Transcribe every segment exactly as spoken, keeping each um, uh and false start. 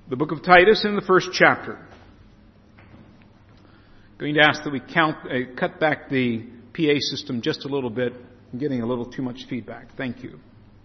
the book of Titus in the first chapter. I'm going to ask that we count, uh, cut back the P A system just a little bit. I'm getting a little too much feedback. Thank you.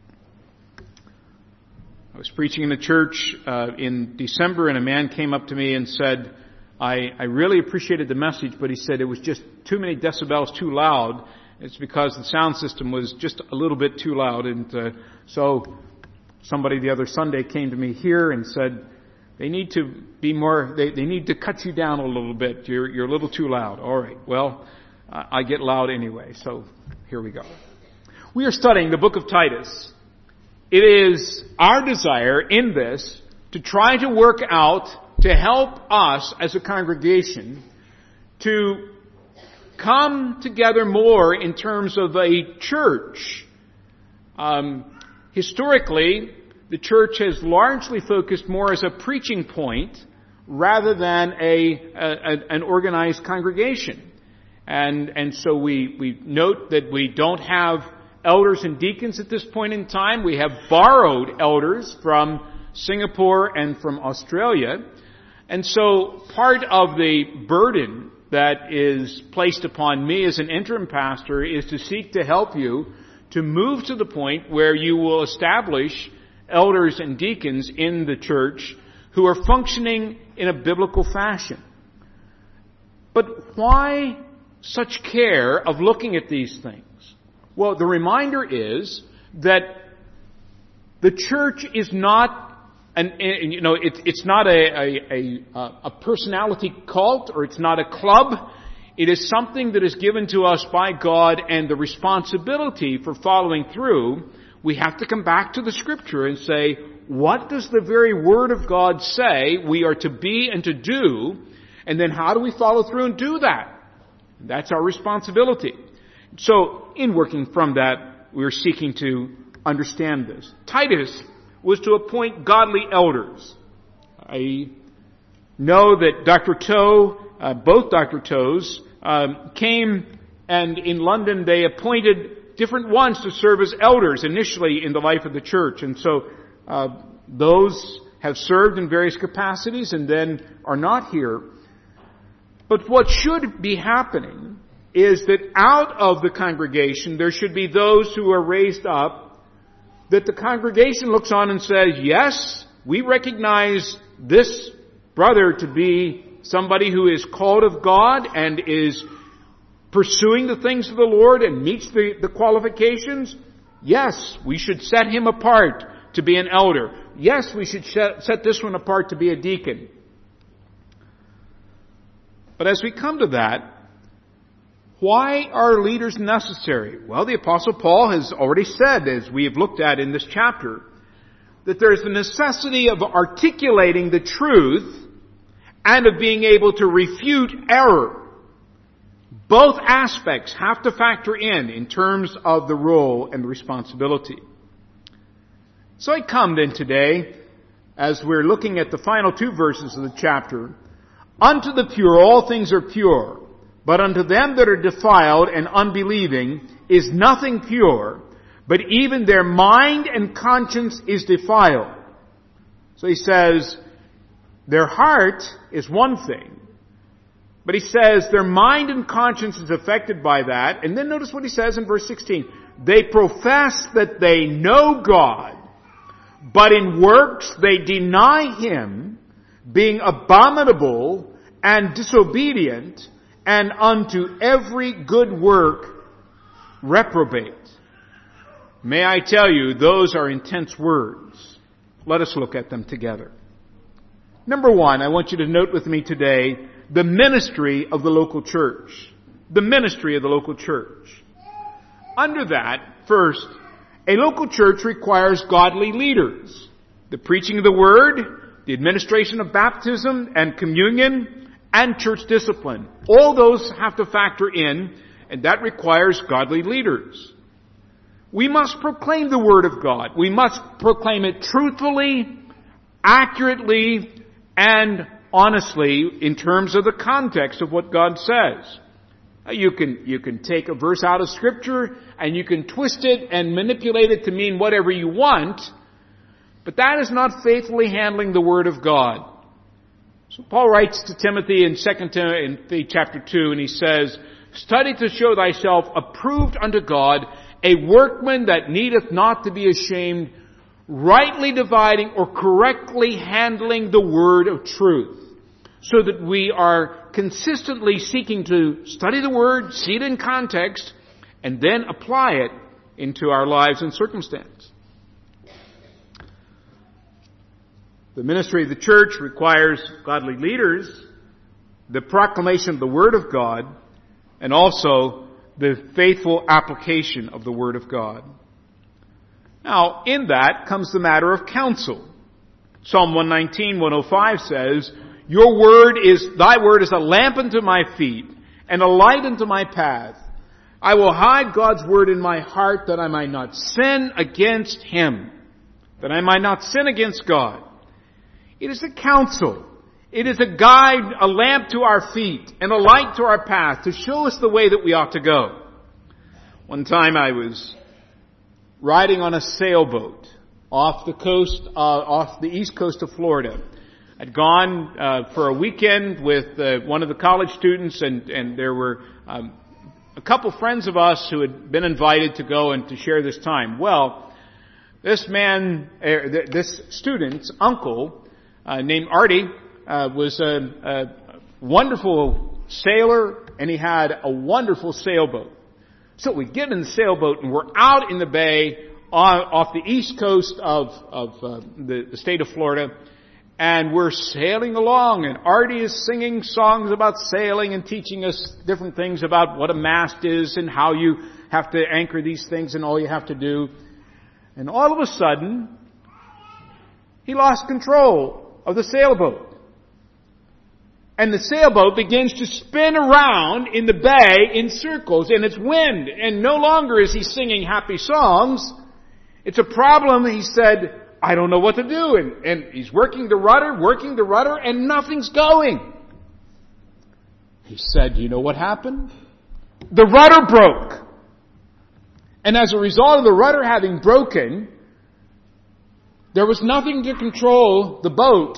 I was preaching in a church uh, in December, and a man came up to me and said, I, I really appreciated the message, but he said it was just too many decibels too loud. It's because the sound system was just a little bit too loud. And uh, so somebody the other Sunday came to me here and said, they need to be more, they, they need to cut you down a little bit. You're, you're a little too loud. All right. Well, I get loud anyway, so here we go. We are studying the book of Titus. It is our desire in this to try to work out, to help us as a congregation to come together more in terms of a church. Um, historically, the church has largely focused more as a preaching point rather than a, a an organized congregation. And, and so we, we note that we don't have elders and deacons at this point in time. We have borrowed elders from Singapore and from Australia. And so part of the burden that is placed upon me as an interim pastor is to seek to help you to move to the point where you will establish elders and deacons in the church who are functioning in a biblical fashion. But why such care of looking at these things? Well, the reminder is that the church is not an, you know, it, it's not a, a, a, a personality cult, or it's not a club. It is something that is given to us by God, and the responsibility for following through, we have to come back to the Scripture and say, what does the very Word of God say we are to be and to do? And then how do we follow through and do that? That's our responsibility. So, in working from that, we're seeking to understand this. Titus was to appoint godly elders. I know that Doctor Toe, uh, both Doctor Toes, um, came, and in London they appointed different ones to serve as elders initially in the life of the church. And so uh, those have served in various capacities and then are not here. But what should be happening is that out of the congregation there should be those who are raised up, that the congregation looks on and says, yes, we recognize this brother to be somebody who is called of God and is pursuing the things of the Lord and meets the, the qualifications. Yes, we should set him apart to be an elder. Yes, we should set this one apart to be a deacon. But as we come to that, why are leaders necessary? Well, the Apostle Paul has already said, as we have looked at in this chapter, that there is the necessity of articulating the truth and of being able to refute error. Both aspects have to factor in in terms of the role and responsibility. So I come then today, as we're looking at the final two verses of the chapter, unto the pure all things are pure, but unto them that are defiled and unbelieving is nothing pure, but even their mind and conscience is defiled. So he says, their heart is one thing, but he says their mind and conscience is affected by that. And then notice what he says in verse sixteen. They profess that they know God, but in works they deny Him, being abominable and disobedient, and unto every good work reprobate. May I tell you, those are intense words. Let us look at them together. Number one, I want you to note with me today the ministry of the local church. The ministry of the local church. Under that, first, a local church requires godly leaders. The preaching of the Word, the administration of baptism and communion, and church discipline. All those have to factor in, and that requires godly leaders. We must proclaim the Word of God. We must proclaim it truthfully, accurately, and honestly in terms of the context of what God says. You can, you can take a verse out of Scripture and you can twist it and manipulate it to mean whatever you want. But that is not faithfully handling the Word of God. So Paul writes to Timothy in Second Timothy chapter two, and he says, "Study to show thyself approved unto God, a workman that needeth not to be ashamed, rightly dividing or correctly handling the word of truth." So that we are consistently seeking to study the Word, see it in context, and then apply it into our lives and circumstance. The ministry of the church requires godly leaders, the proclamation of the Word of God, and also the faithful application of the Word of God. Now, in that comes the matter of counsel. Psalm one nineteen, one oh five says, "Your word is, thy word is a lamp unto my feet, and a light unto my path. I will hide God's word in my heart, that I might not sin against Him." That I might not sin against God. It is a counsel. It is a guide, a lamp to our feet, and a light to our path, to show us the way that we ought to go. One time I was riding on a sailboat off the coast, uh, off the east coast of Florida. I'd gone uh, for a weekend with uh, one of the college students, and, and there were um, a couple friends of us who had been invited to go and to share this time. Well, this man, uh, this student's uncle, uh, named Artie, uh, was a, a wonderful sailor, and he had a wonderful sailboat. So we get in the sailboat, and we're out in the bay on, off the east coast of, of uh, the, the state of Florida. And we're sailing along, and Artie is singing songs about sailing and teaching us different things about what a mast is and how you have to anchor these things and all you have to do. And all of a sudden, he lost control of the sailboat. And the sailboat begins to spin around in the bay in circles, and it's wind. And no longer is he singing happy songs. It's a problem, he said, I don't know what to do. And, and he's working the rudder, working the rudder, and nothing's going. He said, you know what happened? The rudder broke. And as a result of the rudder having broken, there was nothing to control the boat.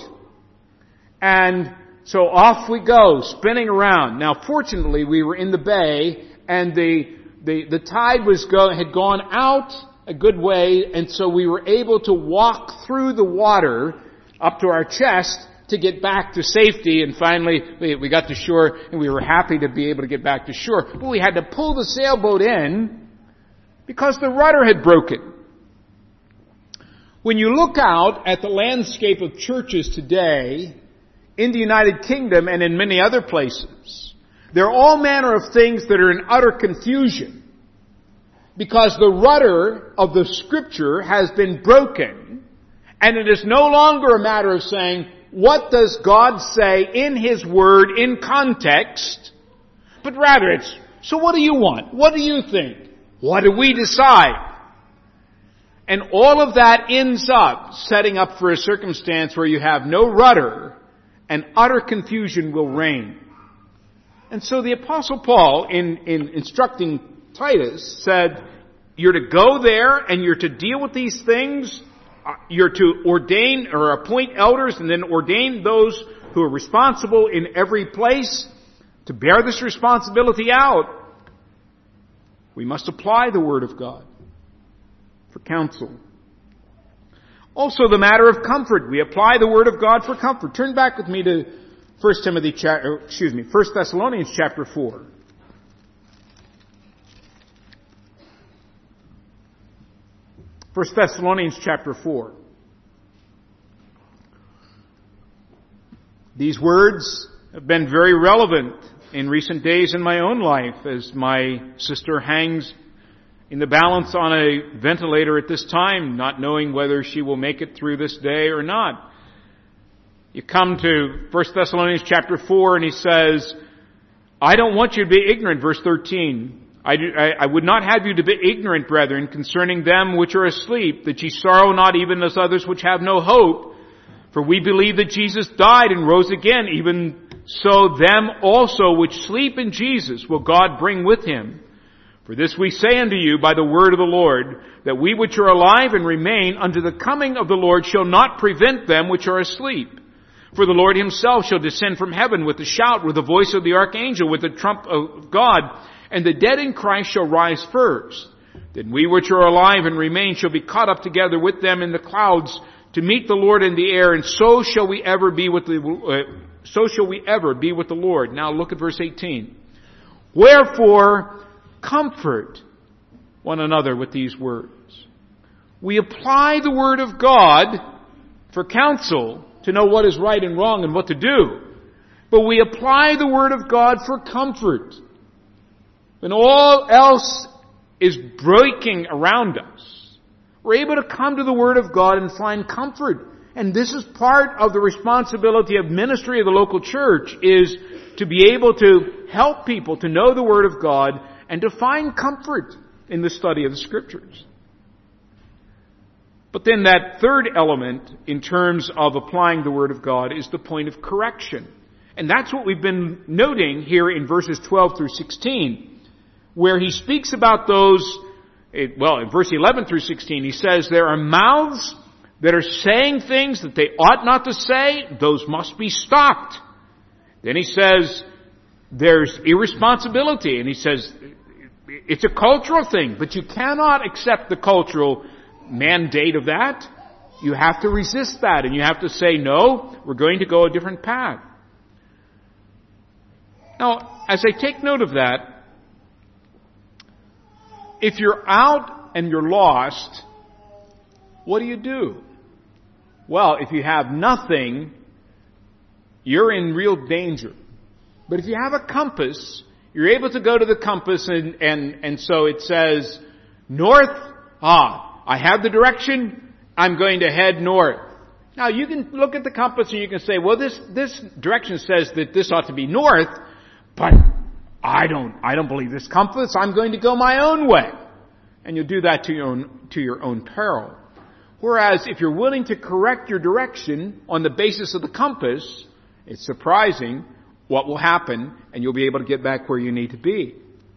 And so off we go, spinning around. Now fortunately we were in the bay, and the, the, the tide was go, had gone out a good way, and so we were able to walk through the water up to our chest to get back to safety. And finally we, we got to shore, and we were happy to be able to get back to shore. But we had to pull the sailboat in because the rudder had broken. When you look out at the landscape of churches today in the United Kingdom and in many other places, there are all manner of things that are in utter confusion because the rudder of the Scripture has been broken, and it is no longer a matter of saying, what does God say in His Word in context? But rather it's, so what do you want? What do you think? What do we decide? And all of that ends up setting up for a circumstance where you have no rudder and utter confusion will reign. And so the Apostle Paul, in, in instructing Titus, said, you're to go there and you're to deal with these things. You're to ordain or appoint elders and then ordain those who are responsible in every place to bear this responsibility out. We must apply the Word of God for counsel. Also the matter of comfort. We apply the Word of God for comfort. Turn back with me to First Timothy, cha- excuse me, First Thessalonians chapter four. First Thessalonians chapter four. These words have been very relevant in recent days in my own life as my sister hangs in the balance on a ventilator at this time, not knowing whether she will make it through this day or not. You come to First Thessalonians chapter four and he says, I don't want you to be ignorant, verse thirteen. I, do, I, I would not have you to be ignorant, brethren, concerning them which are asleep, that ye sorrow not even as others which have no hope. For we believe that Jesus died and rose again, even so them also which sleep in Jesus will God bring with Him. For this we say unto you by the word of the Lord, that we which are alive and remain unto the coming of the Lord shall not prevent them which are asleep. For the Lord himself shall descend from heaven with a shout, with the voice of the archangel, with the trump of God, and the dead in Christ shall rise first. Then we which are alive and remain shall be caught up together with them in the clouds to meet the Lord in the air, and so shall we ever be with the, uh, so shall we ever be with the Lord. Now look at verse eighteen. Wherefore, comfort one another with these words. We apply the Word of God for counsel to know what is right and wrong and what to do. But we apply the Word of God for comfort. When all else is breaking around us, we're able to come to the Word of God and find comfort. And this is part of the responsibility of ministry of the local church, is to be able to help people to know the Word of God and to find comfort in the study of the Scriptures. But then that third element in terms of applying the Word of God is the point of correction. And that's what we've been noting here in verses twelve through sixteen, where he speaks about those, well, in verse eleven through sixteen, he says there are mouths that are saying things that they ought not to say. Those must be stopped. Then he says there's irresponsibility, and he says it's a cultural thing, but you cannot accept the cultural mandate of that. You have to resist that, and you have to say, no, we're going to go a different path. Now, as I take note of that, if you're out and you're lost, what do you do? Well, if you have nothing, you're in real danger. But if you have a compass, you're able to go to the compass, and, and, and so it says, north, ah, I have the direction, I'm going to head north. Now you can look at the compass and you can say, well, this, this direction says that this ought to be north, but I don't, I don't believe this compass, I'm going to go my own way. And you'll do that to your own, to your own peril. Whereas if you're willing to correct your direction on the basis of the compass, it's surprising what will happen, and you'll be able to get back where you need to be.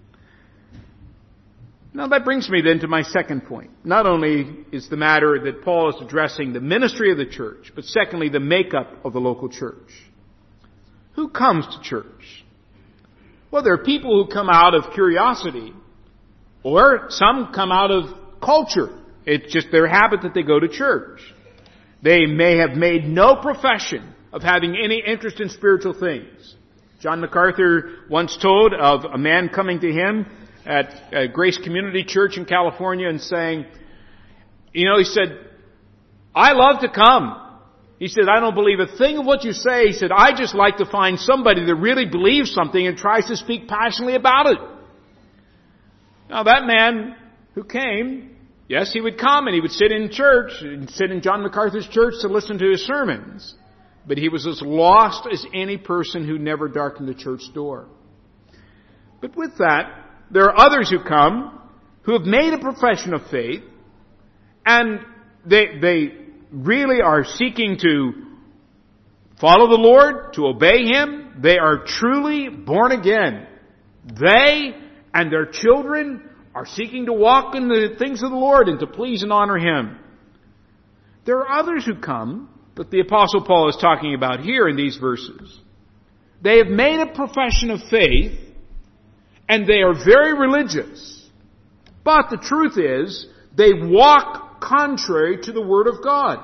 Now that brings me then to my second point. Not only is the matter that Paul is addressing the ministry of the church, but secondly, the makeup of the local church. Who comes to church? Well, there are people who come out of curiosity, or some come out of culture. It's just their habit that they go to church. They may have made no profession of having any interest in spiritual things. John MacArthur once told of a man coming to him at uh, Grace Community Church in California and saying, you know, he said, I love to come. He said, I don't believe a thing of what you say. He said, I just like to find somebody that really believes something and tries to speak passionately about it. Now that man who came, yes, he would come and he would sit in church and sit in John MacArthur's church to listen to his sermons. But he was as lost as any person who never darkened the church door. But with that, there are others who come who have made a profession of faith, and they, they really are seeking to follow the Lord, to obey Him. They are truly born again. They and their children are seeking to walk in the things of the Lord and to please and honor Him. There are others who come that the Apostle Paul is talking about here in these verses. They have made a profession of faith, and they are very religious. But the truth is, they walk contrary to the Word of God.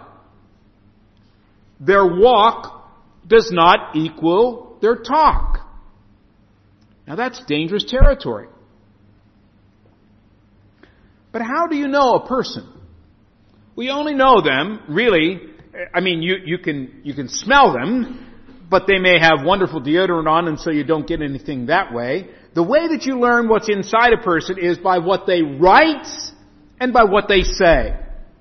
Their walk does not equal their talk. Now that's dangerous territory. But how do you know a person? We only know them, really, I mean, you, you can, you can smell them, but they may have wonderful deodorant on, and so you don't get anything that way. The way that you learn what's inside a person is by what they write and by what they say.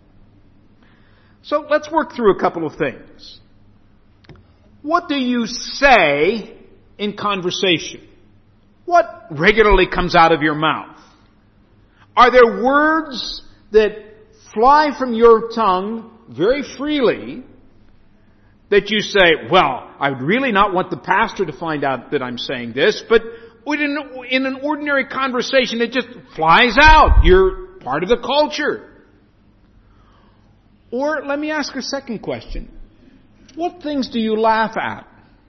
So let's work through a couple of things. What do you say in conversation? What regularly comes out of your mouth? Are there words that fly from your tongue very freely that you say, well, I would really not want the pastor to find out that I'm saying this, but in an ordinary conversation, it just flies out. You're part of the culture. Or let me ask a second question. What things do you laugh at?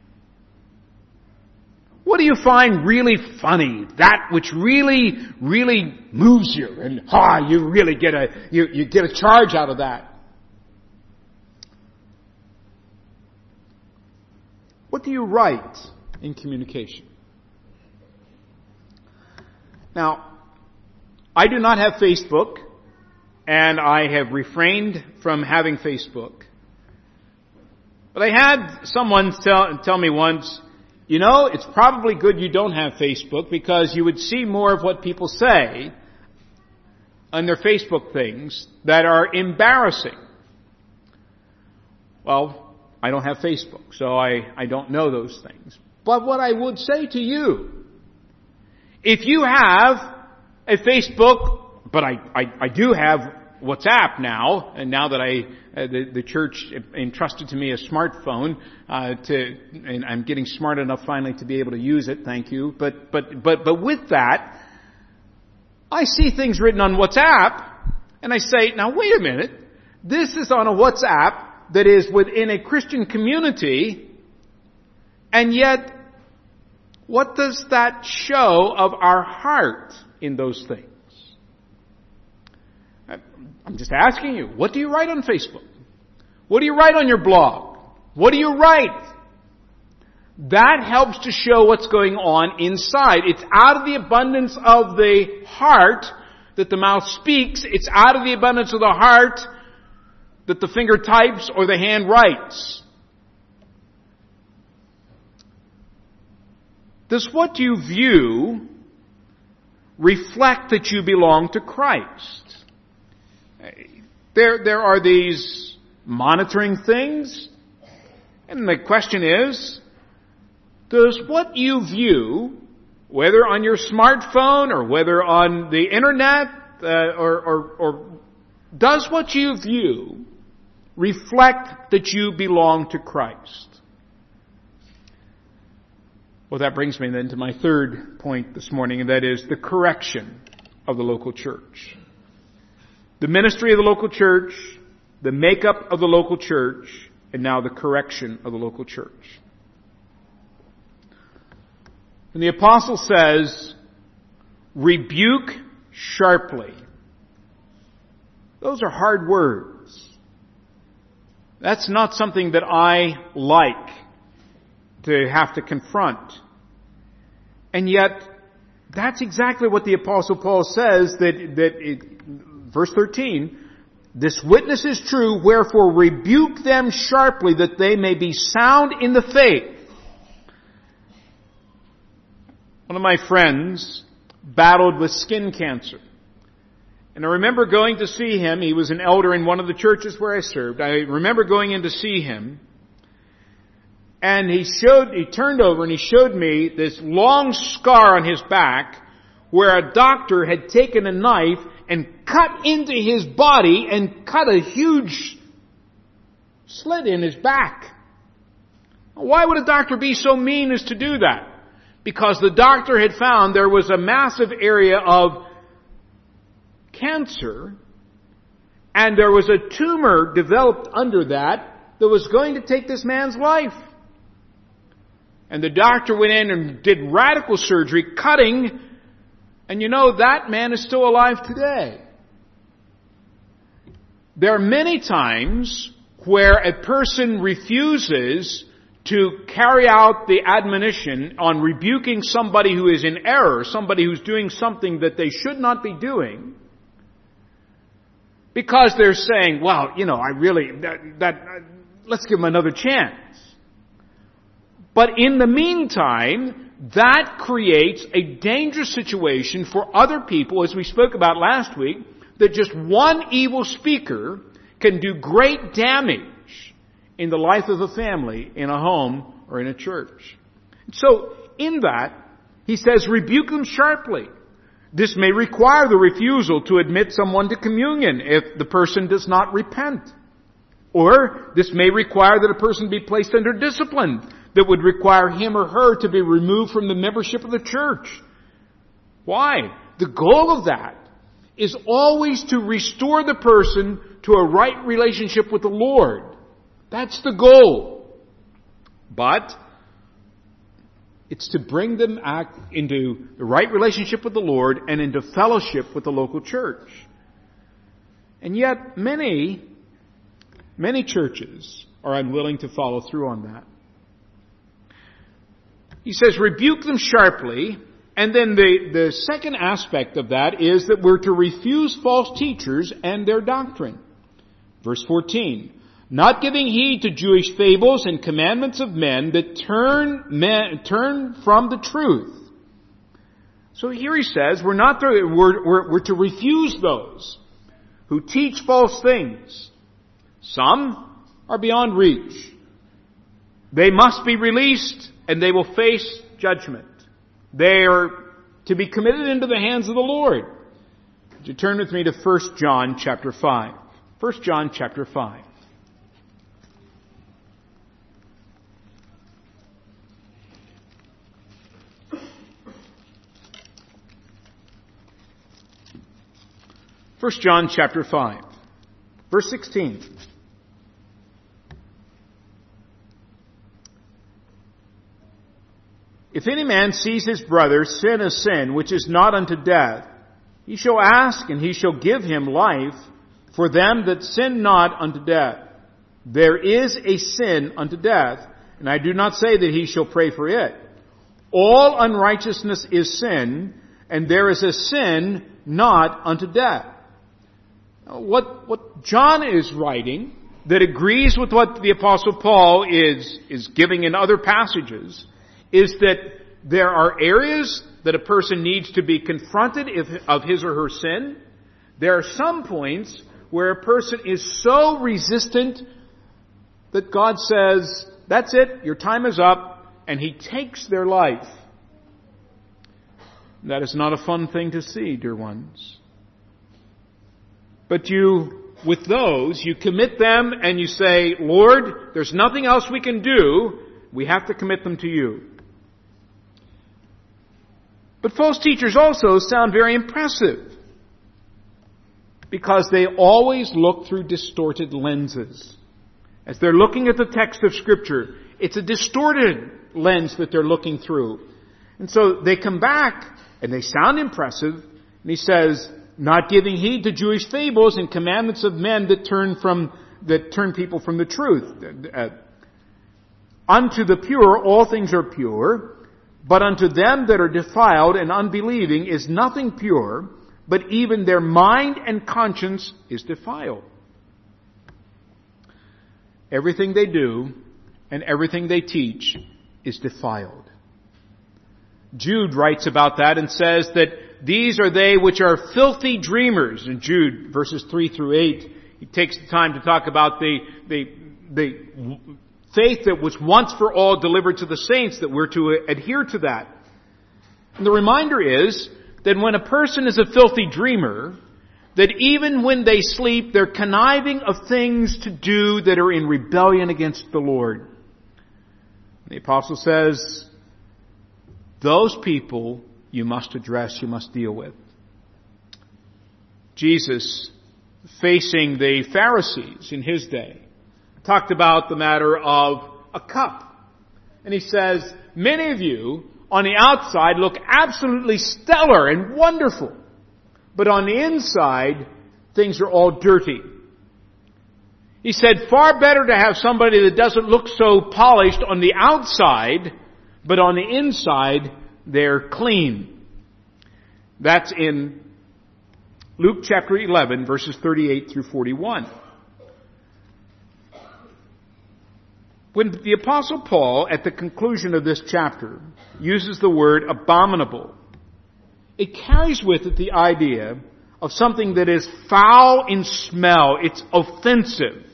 What do you find really funny? That which really, really moves you, and ah, you really get a you, you get a charge out of that. What do you write in communication? Now, I do not have Facebook, and I have refrained from having Facebook. But I had someone tell, tell me once, you know, it's probably good you don't have Facebook because you would see more of what people say on their Facebook things that are embarrassing. Well, I don't have Facebook, so I, I don't know those things. But what I would say to you, if you have a Facebook, but I, I, I do have WhatsApp now, and now that I uh, the, the church entrusted to me a smartphone, uh, to and I'm getting smart enough finally to be able to use it. Thank you. But but but but with that, I see things written on WhatsApp, and I say, now wait a minute, this is on a WhatsApp that is within a Christian community, and yet, what does that show of our heart in those things? I'm just asking you, what do you write on Facebook? What do you write on your blog? What do you write? That helps to show what's going on inside. It's out of the abundance of the heart that the mouth speaks. It's out of the abundance of the heart that the finger types or the hand writes. Does what you view reflect that you belong to Christ? There, there are these monitoring things, and the question is, does what you view, whether on your smartphone or whether on the internet, uh, or, or, or does what you view reflect that you belong to Christ? Well, that brings me then to my third point this morning, and that is the correction of the local church. The ministry of the local church, the makeup of the local church, and now the correction of the local church. And the apostle says, rebuke sharply. Those are hard words. That's not something that I like to have to confront. And yet, that's exactly what the apostle Paul says, that, that it, verse thirteen, this witness is true, wherefore rebuke them sharply that they may be sound in the faith. One of my friends battled with skin cancer. And I remember going to see him. He was an elder in one of the churches where I served. I remember going in to see him. And he showed, he turned over and he showed me this long scar on his back where a doctor had taken a knife and cut into his body and cut a huge slit in his back. Why would a doctor be so mean as to do that? Because the doctor had found there was a massive area of cancer, and there was a tumor developed under that that was going to take this man's life. And the doctor went in and did radical surgery, cutting. And you know, that man is still alive today. There are many times where a person refuses to carry out the admonition on rebuking somebody who is in error, somebody who's doing something that they should not be doing, because they're saying, well, you know, I really, that, that uh, let's give him another chance. But in the meantime, that creates a dangerous situation for other people, as we spoke about last week, that just one evil speaker can do great damage in the life of a family, in a home, or in a church. So, in that, he says, rebuke them sharply. This may require the refusal to admit someone to communion if the person does not repent. Or, this may require that a person be placed under discipline that would require him or her to be removed from the membership of the church. Why? The goal of that is always to restore the person to a right relationship with the Lord. That's the goal. But it's to bring them into the right relationship with the Lord and into fellowship with the local church. And yet many, many churches are unwilling to follow through on that. He says, rebuke them sharply. And then the, the second aspect of that is that we're to refuse false teachers and their doctrine. Verse fourteen. Not giving heed to Jewish fables and commandments of men that turn men, turn from the truth. So here he says, we're not to, we're, we're, we're to refuse those who teach false things. Some are beyond reach. They must be released and they will face judgment. They are to be committed into the hands of the Lord. Would you turn with me to First John chapter five. First John chapter five. First John chapter five, verse sixteen. If any man sees his brother sin a sin which is not unto death, he shall ask, and he shall give him life for them that sin not unto death. There is a sin unto death, and I do not say that he shall pray for it. All unrighteousness is sin, and there is a sin not unto death. What, what John is writing that agrees with what the Apostle Paul is, is giving in other passages is that there are areas that a person needs to be confronted if, of his or her sin. There are some points where a person is so resistant that God says, that's it, your time is up, and He takes their life. That is not a fun thing to see, dear ones. But you, with those, you commit them and you say, Lord, there's nothing else we can do. We have to commit them to you. But false teachers also sound very impressive because they always look through distorted lenses. As they're looking at the text of Scripture, it's a distorted lens that they're looking through. And so they come back and they sound impressive. And he says, not giving heed to Jewish fables and commandments of men that turn from that turn people from the truth. Uh, unto the pure all things are pure, but unto them that are defiled and unbelieving is nothing pure, but even their mind and conscience is defiled. Everything they do and everything they teach is defiled. Jude writes about that and says that these are they which are filthy dreamers. In Jude, verses three through eight, he takes the time to talk about the, the, the faith that was once for all delivered to the saints, that we're to adhere to that. And the reminder is that when a person is a filthy dreamer, that even when they sleep, they're conniving of things to do that are in rebellion against the Lord. The apostle says, those people you must address, you must deal with. Jesus, facing the Pharisees in His day, talked about the matter of a cup. And He says, many of you on the outside look absolutely stellar and wonderful, but on the inside, things are all dirty. He said, far better to have somebody that doesn't look so polished on the outside, but on the inside, they're clean. That's in Luke chapter eleven, verses thirty-eight through forty-one. When the Apostle Paul, at the conclusion of this chapter, uses the word abominable, it carries with it the idea of something that is foul in smell. It's offensive.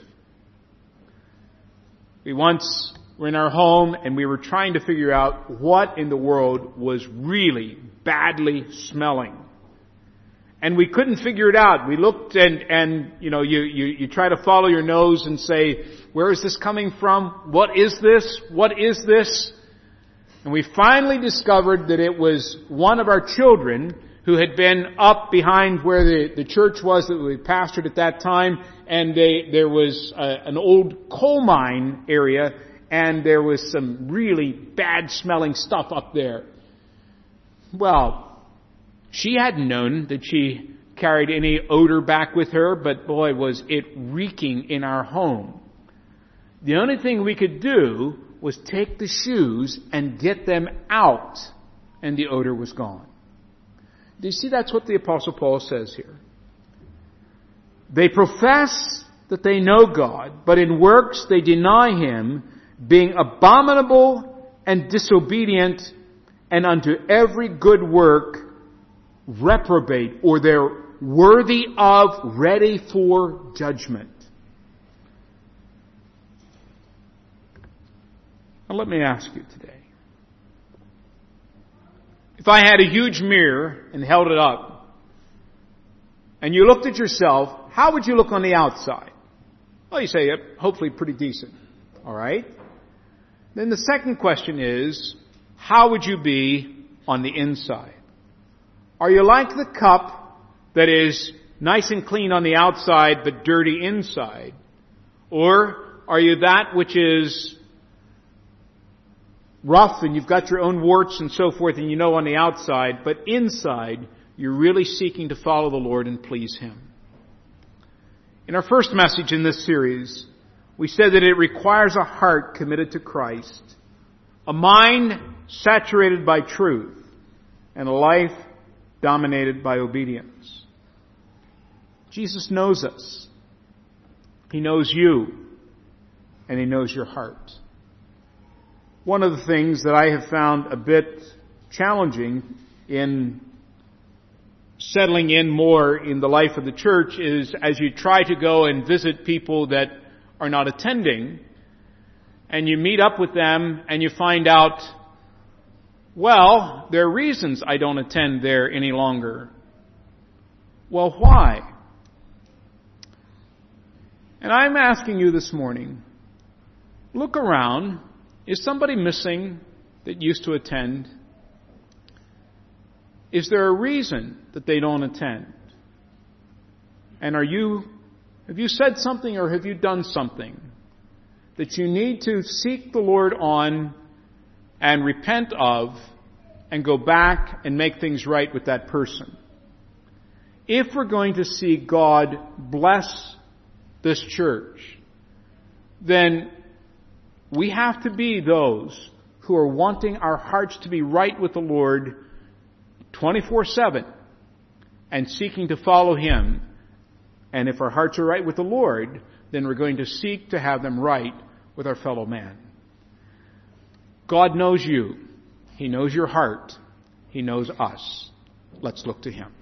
We once were in our home and we were trying to figure out what in the world was really badly smelling. And we couldn't figure it out. We looked and, and you know, you, you, you try to follow your nose and say, Where is this coming from? What is this? What is this? And we finally discovered that it was one of our children who had been up behind where the, the church was that we pastored at that time, and they, there was a, an old coal mine area, and there was some really bad smelling stuff up there. Well, she hadn't known that she carried any odor back with her, but boy, was it reeking in our home. The only thing we could do was take the shoes and get them out, and the odor was gone. Do you see that's what the Apostle Paul says here? They profess that they know God, but in works they deny Him, being abominable and disobedient, and unto every good work reprobate, or they're worthy of, ready for judgment. Now let me ask you today. If I had a huge mirror and held it up, and you looked at yourself, how would you look on the outside? Well, you say, hopefully pretty decent. All right? Then the second question is, how would you be on the inside? Are you like the cup that is nice and clean on the outside but dirty inside? Or are you that which is rough and you've got your own warts and so forth and you know on the outside, but inside you're really seeking to follow the Lord and please Him? In our first message in this series, we said that it requires a heart committed to Christ, a mind saturated by truth, and a life dominated by obedience. Jesus knows us. He knows you, and He knows your heart. One of the things that I have found a bit challenging in settling in more in the life of the church is as you try to go and visit people that are not attending, and you meet up with them and you find out, well, there are reasons I don't attend there any longer. Well, why? And I'm asking you this morning, look around. Is somebody missing that used to attend? Is there a reason that they don't attend? And are you, have you said something or have you done something that you need to seek the Lord on and repent of and go back and make things right with that person? If we're going to see God bless this church, then we have to be those who are wanting our hearts to be right with the Lord twenty-four seven and seeking to follow Him. And if our hearts are right with the Lord, then we're going to seek to have them right with our fellow man. God knows you. He knows your heart. He knows us. Let's look to Him.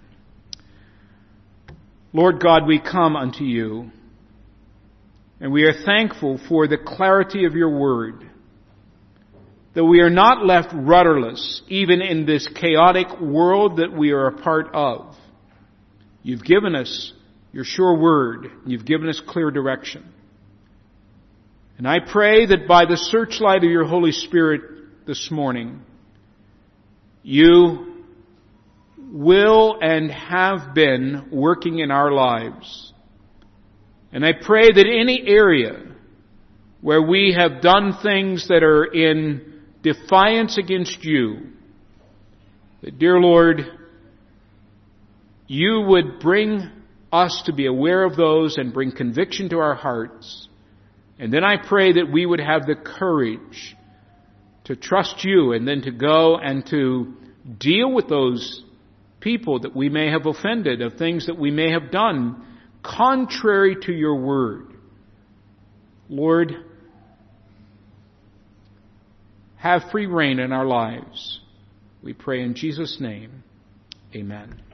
Lord God, we come unto You, and we are thankful for the clarity of Your Word, that we are not left rudderless, even in this chaotic world that we are a part of. You've given us Your sure Word. You've given us clear direction. And I pray that by the searchlight of Your Holy Spirit this morning, You will and have been working in our lives. And I pray that any area where we have done things that are in defiance against You, that, dear Lord, You would bring us to be aware of those and bring conviction to our hearts. And then I pray that we would have the courage to trust You and then to go and to deal with those people that we may have offended, of things that we may have done contrary to Your Word. Lord, have free reign in our lives. We pray in Jesus' name. Amen.